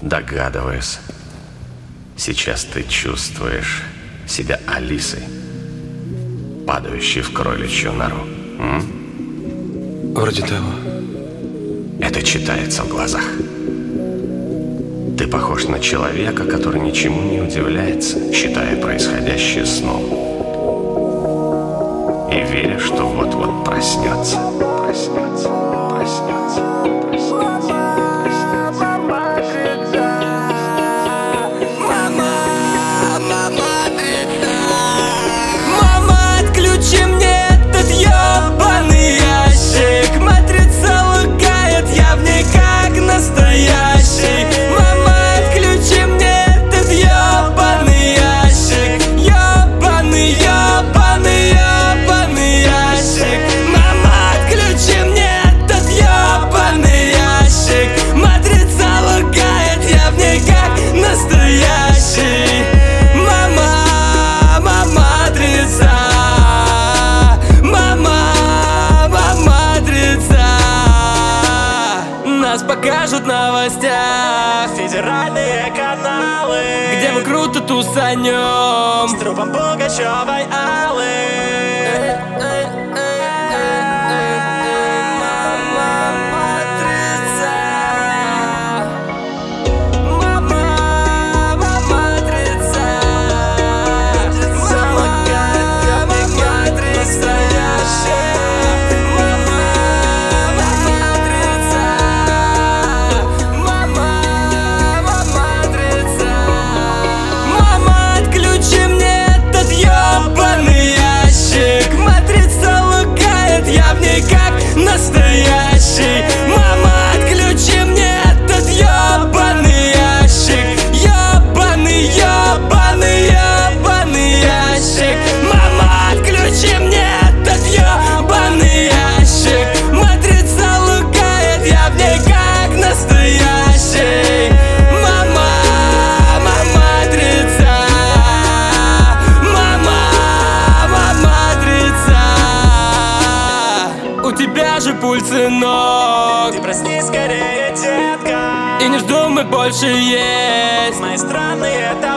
Догадываюсь. Сейчас ты чувствуешь себя Алисой, падающей в кроличью нору. Вроде того. Это читается в глазах. Ты похож на человека, который ничему не удивляется, считая происходящее сном. И веря, что вот-вот проснется. Нас покажут в новостях федеральные каналы, где мы круто тусанем с трупом Пугачевой Аллы. Настоящий. Мама, отключи мне этот ёбаный ящик. Ёбаный, ёбаный, ёбаный ящик. Мама, отключи мне этот ёбаный ящик. Матрица лукает, я в ней как настоящий. Мама, матрица. Мама, матрица. У тебя же пульсы ног. Ты проснись скорее, детка, и не вздумай больше есть мои странные